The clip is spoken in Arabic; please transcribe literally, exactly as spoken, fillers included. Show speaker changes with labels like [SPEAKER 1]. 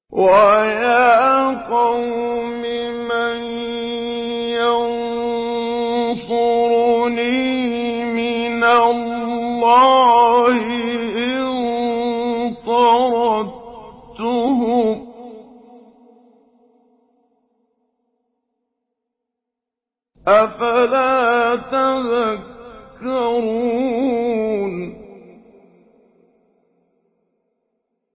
[SPEAKER 1] وَيَا قَوْمِ مَن يَنصُرُنِي مِنَ اللَّهِ إِن طَرَدتُّهُمْ ۚ أَفَلَا تَذَكَّرُونَ